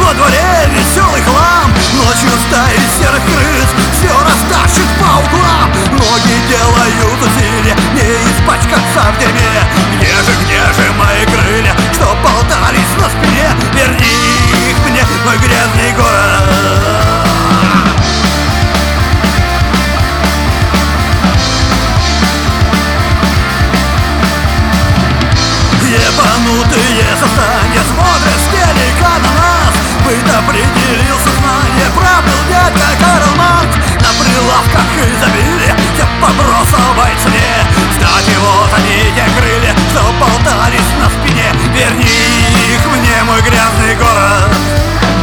Во дворе веселый хлам, ночью стаи серых крыс все растащит по углам. Ноги делают усилия не испачкаться в дерьме. Где же мои крылья, что болтались на спине? Верни их мне, мой грязный город. Ебанутые создания смотрят с телека на нас. Быт определил сознание, правил дядька Карл Маркс. На прилавках изобилие, все по бросовой цене. Кстати, вот они, те крылья, что болтались на спине. Верни их мне, мой грязный город.